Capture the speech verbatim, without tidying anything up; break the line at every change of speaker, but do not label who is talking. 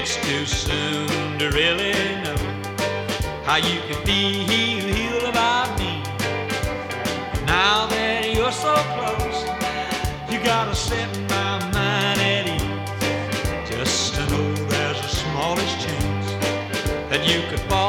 It's too soon to really know how you can feel about me. Now that you're so close, you gotta set my mind at ease. Just to know there's the smallest chance that you could fall